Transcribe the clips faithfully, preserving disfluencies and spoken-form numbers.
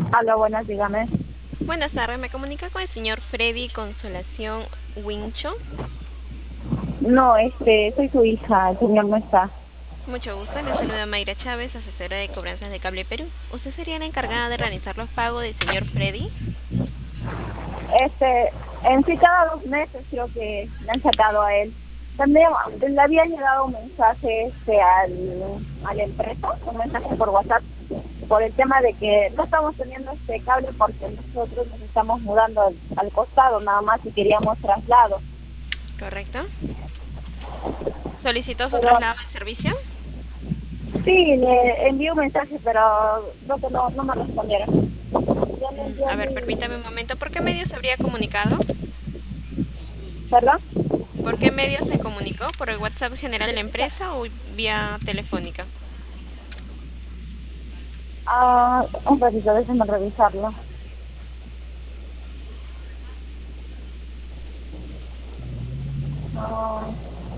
Aló, buenas, dígame. Buenas tardes, me comunica con el señor Freddy Consolación Wincho. No, este, soy su hija, el señor no está. Mucho gusto, le saluda Mayra Chávez, asesora de cobranzas de Cable Perú. ¿Usted sería la encargada de realizar los pagos del señor Freddy? Este, en sí cada dos meses creo que le han sacado a él. También le había llegado un mensaje este, al, a la empresa, un mensaje por WhatsApp, por el tema de que no estamos teniendo este cable porque nosotros nos estamos mudando al, al costado nada más y queríamos traslado. ¿Correcto? ¿Solicitó su Pero traslado de servicio? sí, le envié un mensaje, pero creo que no, no me respondieron. Ya le Mm, envié a ver, permítame mi... un momento. ¿Por qué medio se habría comunicado? ¿Perdón? ¿Por qué medio se comunicó? ¿Por el WhatsApp general de la empresa o vía telefónica? Ah, un ratito, déjenme revisarlo. Ah,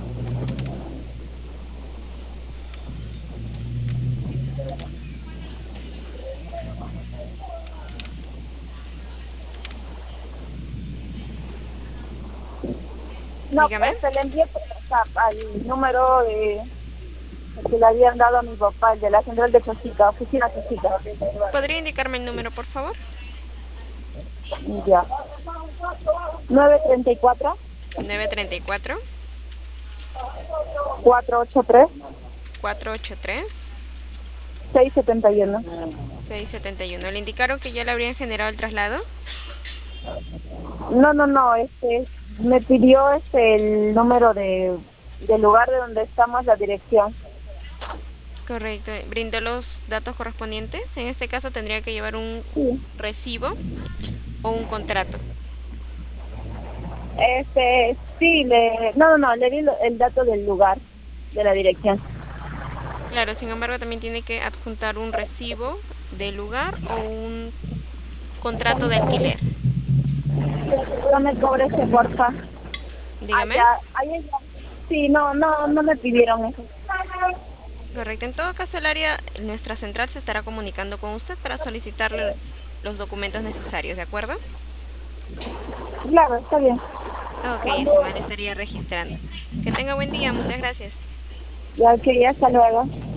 no, Dígame. este le envié por WhatsApp al número de que le habían dado a mi papá, el de la central de Chosica, oficina Chosica. ¿Podría indicarme el número, por favor? Ya. nueve tres cuatro, nueve tres cuatro, cuatro ocho tres, cuatro ocho tres, seis siete uno. seis siete uno. ¿Le indicaron que ya le habrían generado el traslado? No, no, no, este, me pidió este el número de del lugar de donde estamos, la dirección. Correcto. ¿Brindó los datos correspondientes? En este caso tendría que llevar un Sí. recibo o un contrato. Este, sí, le, no, no, no, le di lo- el dato del lugar, de la dirección. Claro, sin embargo también tiene que adjuntar un recibo del lugar o un contrato de alquiler. No me cobres, porfa. Dígame. Allá, allá, sí, no, no, no me pidieron eso. Correcto. En todo caso, el área, nuestra central se estará comunicando con usted para solicitarle los documentos necesarios, ¿de acuerdo? Claro, está bien. Ok, estimada, le estaría registrando. Que tenga buen día, muchas gracias. Ya que ya, hasta luego.